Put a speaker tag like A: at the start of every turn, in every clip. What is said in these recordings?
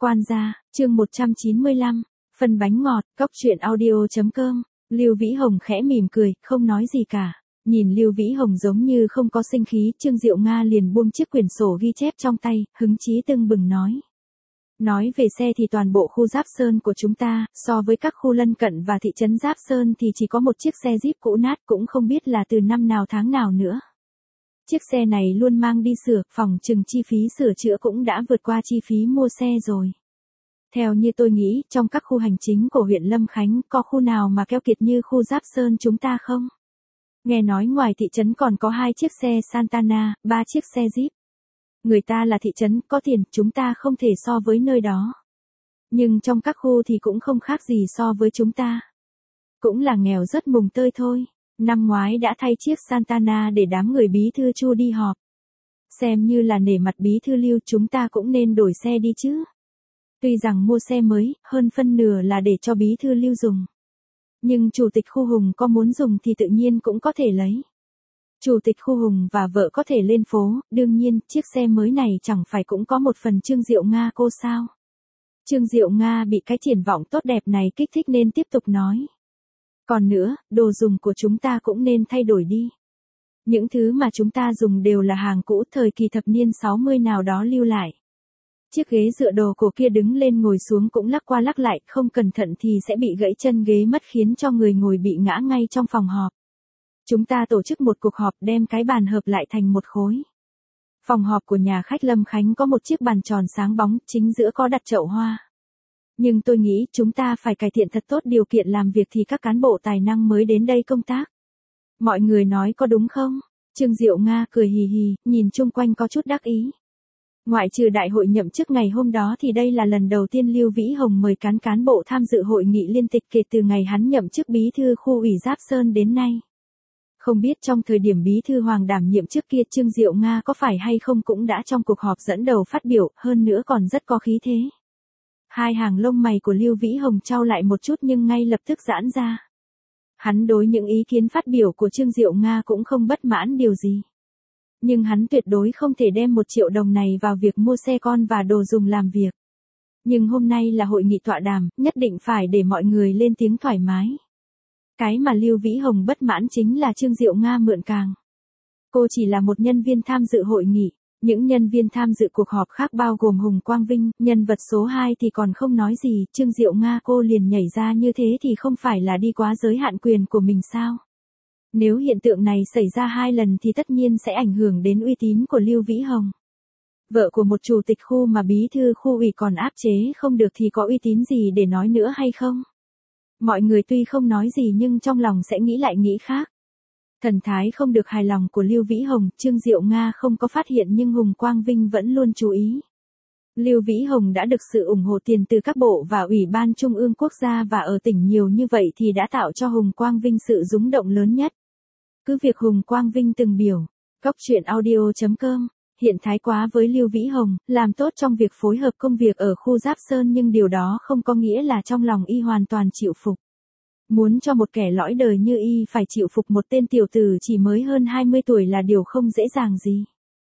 A: Quan gia, chương 195, phần bánh ngọt, cóc truyện audio.com. Lưu Vĩ Hồng khẽ mỉm cười, không nói gì cả. Nhìn Lưu Vĩ Hồng giống như không có sinh khí, Trương Diệu Nga liền buông chiếc quyển sổ ghi chép trong tay, hứng chí tưng bừng nói. Nói về xe thì toàn bộ khu Giáp Sơn của chúng ta, so với các khu lân cận và thị trấn Giáp Sơn thì chỉ có một chiếc xe Jeep cũ nát, cũng không biết là từ năm nào tháng nào nữa. Chiếc xe này luôn mang đi sửa, phòng chừng chi phí sửa chữa cũng đã vượt qua chi phí mua xe rồi. Theo như tôi nghĩ, trong các khu hành chính của huyện Lâm Khánh, có khu nào mà keo kiệt như khu Giáp Sơn chúng ta không? Nghe nói ngoài thị trấn còn có 2 chiếc xe Santana, 3 chiếc xe Jeep. Người ta là thị trấn, có tiền, chúng ta không thể so với nơi đó. Nhưng trong các khu thì cũng không khác gì so với chúng ta. Cũng là nghèo rất mùng tơi thôi. Năm ngoái đã thay chiếc Santana để đám người bí thư Chu đi họp. Xem như là nể mặt bí thư Lưu, chúng ta cũng nên đổi xe đi chứ. Tuy rằng mua xe mới, hơn phân nửa là để cho bí thư Lưu dùng. Nhưng chủ tịch khu Hùng có muốn dùng thì tự nhiên cũng có thể lấy. Chủ tịch khu Hùng và vợ có thể lên phố, đương nhiên, chiếc xe mới này chẳng phải cũng có một phần Trương Diệu Nga cô sao. Trương Diệu Nga bị cái triển vọng tốt đẹp này kích thích nên tiếp tục nói. Còn nữa, đồ dùng của chúng ta cũng nên thay đổi đi. Những thứ mà chúng ta dùng đều là hàng cũ thời kỳ thập niên 60 nào đó lưu lại. Chiếc ghế dựa đồ cổ kia đứng lên ngồi xuống cũng lắc qua lắc lại, không cẩn thận thì sẽ bị gãy chân ghế mất khiến cho người ngồi bị ngã ngay trong phòng họp. Chúng ta tổ chức một cuộc họp đem cái bàn hợp lại thành một khối. Phòng họp của nhà khách Lâm Khánh có một chiếc bàn tròn sáng bóng, chính giữa có đặt chậu hoa. Nhưng tôi nghĩ chúng ta phải cải thiện thật tốt điều kiện làm việc thì các cán bộ tài năng mới đến đây công tác. Mọi người nói có đúng không? Trương Diệu Nga cười hì hì, nhìn chung quanh có chút đắc ý. Ngoại trừ đại hội nhậm chức ngày hôm đó thì đây là lần đầu tiên Lưu Vĩ Hồng mời cán bộ tham dự hội nghị liên tịch kể từ ngày hắn nhậm chức bí thư khu ủy Giáp Sơn đến nay. Không biết trong thời điểm bí thư Hoàng đảm nhiệm trước kia Trương Diệu Nga có phải hay không cũng đã trong cuộc họp dẫn đầu phát biểu, hơn nữa còn rất có khí thế. Hai hàng lông mày của Lưu Vĩ Hồng chau lại một chút nhưng ngay lập tức giãn ra. Hắn đối những ý kiến phát biểu của Trương Diệu Nga cũng không bất mãn điều gì. Nhưng hắn tuyệt đối không thể đem 1 triệu đồng này vào việc mua xe con và đồ dùng làm việc. Nhưng hôm nay là hội nghị tọa đàm, nhất định phải để mọi người lên tiếng thoải mái. Cái mà Lưu Vĩ Hồng bất mãn chính là Trương Diệu Nga mượn càng. Cô chỉ là một nhân viên tham dự hội nghị. Những nhân viên tham dự cuộc họp khác bao gồm Hùng Quang Vinh, nhân vật số 2 thì còn không nói gì, Trương Diệu Nga cô liền nhảy ra như thế thì không phải là đi quá giới hạn quyền của mình sao? Nếu hiện tượng này xảy ra 2 lần thì tất nhiên sẽ ảnh hưởng đến uy tín của Lưu Vĩ Hồng. Vợ của một chủ tịch khu mà bí thư khu ủy còn áp chế không được thì có uy tín gì để nói nữa hay không? Mọi người tuy không nói gì nhưng trong lòng sẽ nghĩ lại nghĩ khác. Thần thái không được hài lòng của Lưu Vĩ Hồng, Trương Diệu Nga không có phát hiện nhưng Hùng Quang Vinh vẫn luôn chú ý. Lưu Vĩ Hồng đã được sự ủng hộ tiền từ các bộ và ủy ban trung ương quốc gia và ở tỉnh nhiều như vậy thì đã tạo cho Hùng Quang Vinh sự rúng động lớn nhất. Cứ việc Hùng Quang Vinh từng biểu, cóc truyện audio.com, hiện thái quá với Lưu Vĩ Hồng, làm tốt trong việc phối hợp công việc ở khu Giáp Sơn nhưng điều đó không có nghĩa là trong lòng y hoàn toàn chịu phục. Muốn cho một kẻ lõi đời như y phải chịu phục một tên tiểu tử chỉ mới hơn 20 tuổi là điều không dễ dàng gì.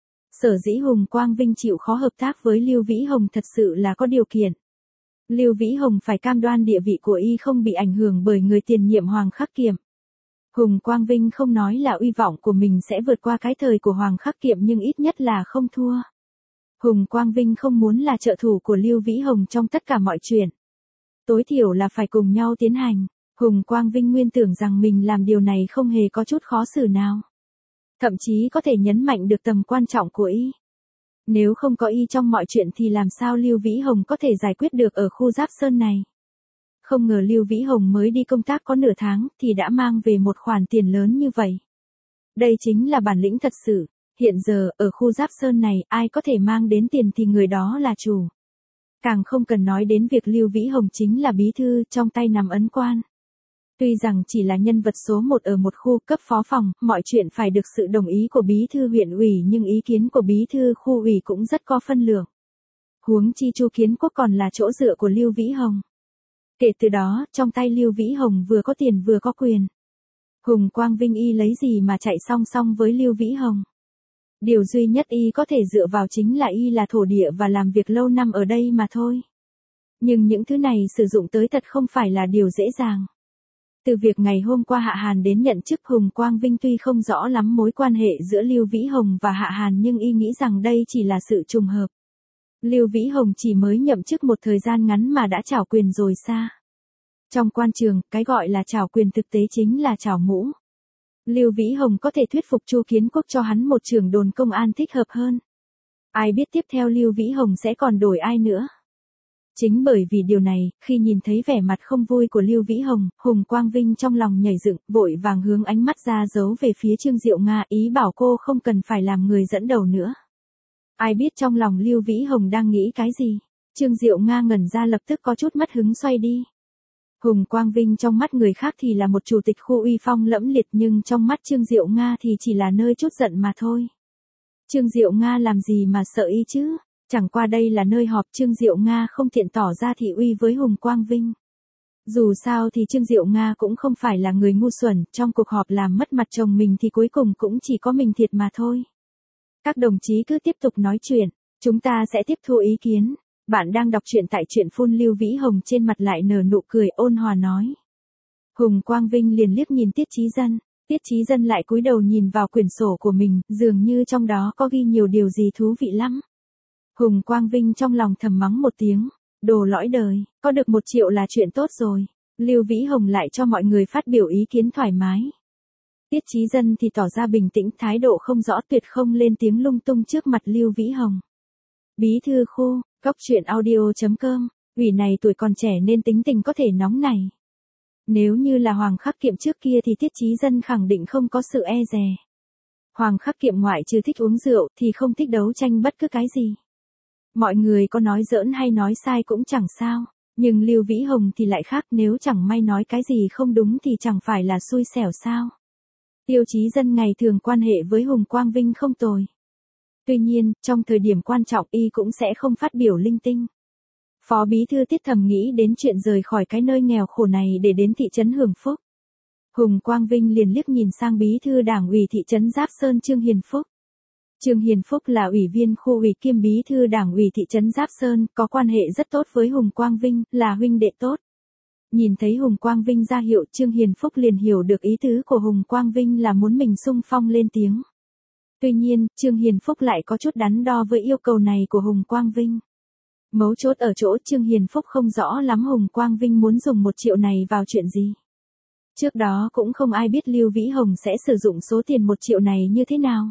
A: Sở dĩ Hùng Quang Vinh chịu khó hợp tác với Lưu Vĩ Hồng thật sự là có điều kiện. Lưu Vĩ Hồng phải cam đoan địa vị của y không bị ảnh hưởng bởi người tiền nhiệm Hoàng Khắc Kiệm. Hùng Quang Vinh không nói là uy vọng của mình sẽ vượt qua cái thời của Hoàng Khắc Kiệm nhưng ít nhất là không thua. Hùng Quang Vinh không muốn là trợ thủ của Lưu Vĩ Hồng trong tất cả mọi chuyện. Tối thiểu là phải cùng nhau tiến hành. Hùng Quang Vinh nguyên tưởng rằng mình làm điều này không hề có chút khó xử nào. Thậm chí có thể nhấn mạnh được tầm quan trọng của y. Nếu không có y trong mọi chuyện thì làm sao Lưu Vĩ Hồng có thể giải quyết được ở khu Giáp Sơn này. Không ngờ Lưu Vĩ Hồng mới đi công tác có nửa tháng thì đã mang về một khoản tiền lớn như vậy. Đây chính là bản lĩnh thật sự. Hiện giờ ở khu Giáp Sơn này ai có thể mang đến tiền thì người đó là chủ. Càng không cần nói đến việc Lưu Vĩ Hồng chính là bí thư trong tay nắm ấn quan. Tuy rằng chỉ là nhân vật số 1 ở một khu cấp phó phòng, mọi chuyện phải được sự đồng ý của bí thư huyện ủy nhưng ý kiến của bí thư khu ủy cũng rất có phân lượng. Huống chi Chu Kiến Quốc còn là chỗ dựa của Lưu Vĩ Hồng. Kể từ đó, trong tay Lưu Vĩ Hồng vừa có tiền vừa có quyền. Hùng Quang Vinh y lấy gì mà chạy song song với Lưu Vĩ Hồng. Điều duy nhất y có thể dựa vào chính là y là thổ địa và làm việc lâu năm ở đây mà thôi. Nhưng những thứ này sử dụng tới thật không phải là điều dễ dàng. Từ việc ngày hôm qua Hạ Hàn đến nhận chức, Hùng Quang Vinh tuy không rõ lắm mối quan hệ giữa Lưu Vĩ Hồng và Hạ Hàn nhưng y nghĩ rằng đây chỉ là sự trùng hợp. Lưu Vĩ Hồng chỉ mới nhậm chức một thời gian ngắn mà đã trảo quyền rồi sao? Trong quan trường, cái gọi là trảo quyền thực tế chính là trảo mũ. Lưu Vĩ Hồng có thể thuyết phục Chu Kiến Quốc cho hắn một trưởng đồn công an thích hợp hơn. Ai biết tiếp theo Lưu Vĩ Hồng sẽ còn đổi ai nữa. Chính bởi vì điều này, khi nhìn thấy vẻ mặt không vui của Lưu Vĩ Hồng, Hùng Quang Vinh trong lòng nhảy dựng, vội vàng hướng ánh mắt ra giấu về phía Trương Diệu Nga, ý bảo cô không cần phải làm người dẫn đầu nữa. Ai biết trong lòng Lưu Vĩ Hồng đang nghĩ cái gì? Trương Diệu Nga ngẩn ra lập tức có chút mất hứng xoay đi. Hùng Quang Vinh trong mắt người khác thì là một chủ tịch khu uy phong lẫm liệt nhưng trong mắt Trương Diệu Nga thì chỉ là nơi chút giận mà thôi. Trương Diệu Nga làm gì mà sợ y chứ? Chẳng qua đây là nơi họp, Trương Diệu Nga không tiện tỏ ra thị uy với Hùng Quang Vinh. Dù sao thì Trương Diệu Nga cũng không phải là người ngu xuẩn, trong cuộc họp làm mất mặt chồng mình thì cuối cùng cũng chỉ có mình thiệt mà thôi. Các đồng chí cứ tiếp tục nói chuyện, chúng ta sẽ tiếp thu ý kiến. Bạn đang đọc truyện tại truyện phun. Lưu Vĩ Hồng trên mặt lại nở nụ cười ôn hòa nói. Hùng Quang Vinh liền liếc nhìn Tiết Chí Dân. Tiết Chí Dân lại cúi đầu nhìn vào quyển sổ của mình, dường như trong đó có ghi nhiều điều gì thú vị lắm. Hùng Quang Vinh trong lòng thầm mắng một tiếng, đồ lõi đời, có được 1 triệu là chuyện tốt rồi. Lưu Vĩ Hồng lại cho mọi người phát biểu ý kiến thoải mái. Tiết Chí Dân thì tỏ ra bình tĩnh, thái độ không rõ, tuyệt không lên tiếng lung tung trước mặt Lưu Vĩ Hồng. Bí thư khu, cóc truyện audio.com, ủy này tuổi còn trẻ nên tính tình có thể nóng này. Nếu như là Hoàng Khắc Kiệm trước kia thì Tiết Chí Dân khẳng định không có sự e dè. Hoàng Khắc Kiệm ngoại trừ thích uống rượu thì không thích đấu tranh bất cứ cái gì. Mọi người có nói giỡn hay nói sai cũng chẳng sao, nhưng Lưu Vĩ Hồng thì lại khác, nếu chẳng may nói cái gì không đúng thì chẳng phải là xui xẻo sao. Tiêu Chí Dân ngày thường quan hệ với Hùng Quang Vinh không tồi. Tuy nhiên, trong thời điểm quan trọng y cũng sẽ không phát biểu linh tinh. Phó Bí Thư Tiết thầm nghĩ đến chuyện rời khỏi cái nơi nghèo khổ này để đến thị trấn hưởng phúc. Hùng Quang Vinh liền liếc nhìn sang Bí Thư Đảng ủy thị trấn Giáp Sơn Trương Hiền Phúc. Trương Hiền Phúc là ủy viên khu ủy kiêm Bí Thư Đảng ủy thị trấn Giáp Sơn, có quan hệ rất tốt với Hùng Quang Vinh, là huynh đệ tốt. Nhìn thấy Hùng Quang Vinh ra hiệu, Trương Hiền Phúc liền hiểu được ý tứ của Hùng Quang Vinh là muốn mình xung phong lên tiếng. Tuy nhiên, Trương Hiền Phúc lại có chút đắn đo với yêu cầu này của Hùng Quang Vinh. Mấu chốt ở chỗ Trương Hiền Phúc không rõ lắm Hùng Quang Vinh muốn dùng 1 triệu này vào chuyện gì. Trước đó cũng không ai biết Lưu Vĩ Hồng sẽ sử dụng số tiền 1 triệu này như thế nào.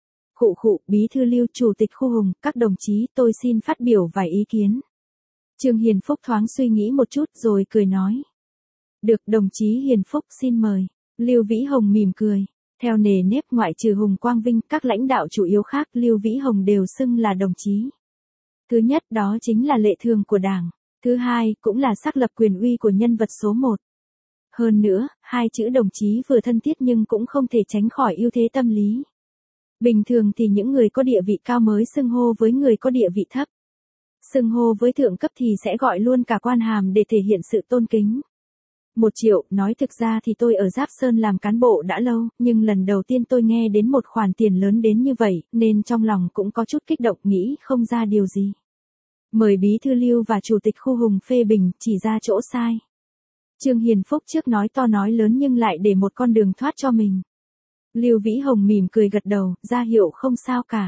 A: Khụ, Bí thư Lưu, Chủ tịch khu Hùng, các đồng chí, tôi xin phát biểu vài ý kiến. Trương Hiền Phúc thoáng suy nghĩ một chút rồi cười nói. Được, đồng chí Hiền Phúc xin mời. Lưu Vĩ Hồng mỉm cười. Theo nề nếp, ngoại trừ Hùng Quang Vinh, các lãnh đạo chủ yếu khác Lưu Vĩ Hồng đều xưng là đồng chí. Thứ nhất đó chính là lệ thường của Đảng. Thứ hai, cũng là xác lập quyền uy của nhân vật số 1. Hơn nữa, 2 chữ đồng chí vừa thân thiết nhưng cũng không thể tránh khỏi ưu thế tâm lý. Bình thường thì những người có địa vị cao mới xưng hô với người có địa vị thấp. Xưng hô với thượng cấp thì sẽ gọi luôn cả quan hàm để thể hiện sự tôn kính. 1 triệu, nói thực ra thì tôi ở Giáp Sơn làm cán bộ đã lâu, nhưng lần đầu tiên tôi nghe đến một khoản tiền lớn đến như vậy, nên trong lòng cũng có chút kích động, nghĩ không ra điều gì. Mời Bí thư Lưu và Chủ tịch khu Hùng phê bình, chỉ ra chỗ sai. Trương Hiền Phúc trước nói to nói lớn nhưng lại để một con đường thoát cho mình. Lưu Vĩ Hồng mỉm cười gật đầu, ra hiệu không sao cả.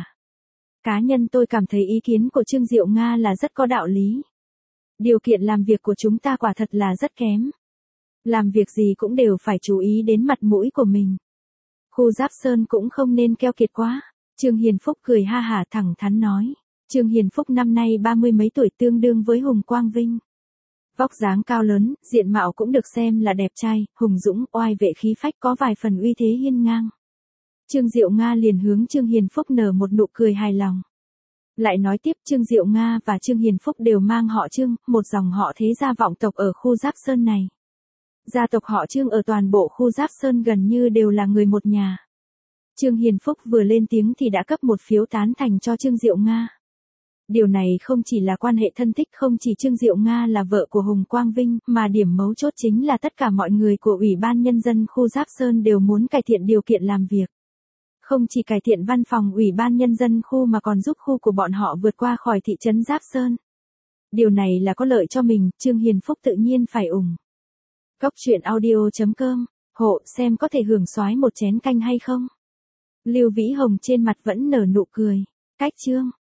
A: Cá nhân tôi cảm thấy ý kiến của Trương Diệu Nga là rất có đạo lý. Điều kiện làm việc của chúng ta quả thật là rất kém. Làm việc gì cũng đều phải chú ý đến mặt mũi của mình. Khu Giáp Sơn cũng không nên keo kiệt quá. Trương Hiền Phúc cười ha hả thẳng thắn nói. Trương Hiền Phúc năm nay 30 mấy tuổi, tương đương với Hùng Quang Vinh. Vóc dáng cao lớn, diện mạo cũng được xem là đẹp trai, hùng dũng, oai vệ khí phách, có vài phần uy thế hiên ngang. Trương Diệu Nga liền hướng Trương Hiền Phúc nở một nụ cười hài lòng. Lại nói tiếp, Trương Diệu Nga và Trương Hiền Phúc đều mang họ Trương, một dòng họ thế gia vọng tộc ở khu Giáp Sơn này. Gia tộc họ Trương ở toàn bộ khu Giáp Sơn gần như đều là người một nhà. Trương Hiền Phúc vừa lên tiếng thì đã cấp một phiếu tán thành cho Trương Diệu Nga. Điều này không chỉ là quan hệ thân thích, không chỉ Trương Diệu Nga là vợ của Hùng Quang Vinh, mà điểm mấu chốt chính là tất cả mọi người của Ủy ban Nhân dân khu Giáp Sơn đều muốn cải thiện điều kiện làm việc. Không chỉ cải thiện văn phòng Ủy ban Nhân dân khu mà còn giúp khu của bọn họ vượt qua khỏi thị trấn Giáp Sơn. Điều này là có lợi cho mình, Trương Hiền Phúc tự nhiên phải ủng. Cốc truyện audio.com, hộ xem có thể hưởng soái một chén canh hay không? Lưu Vĩ Hồng trên mặt vẫn nở nụ cười. Cách chương.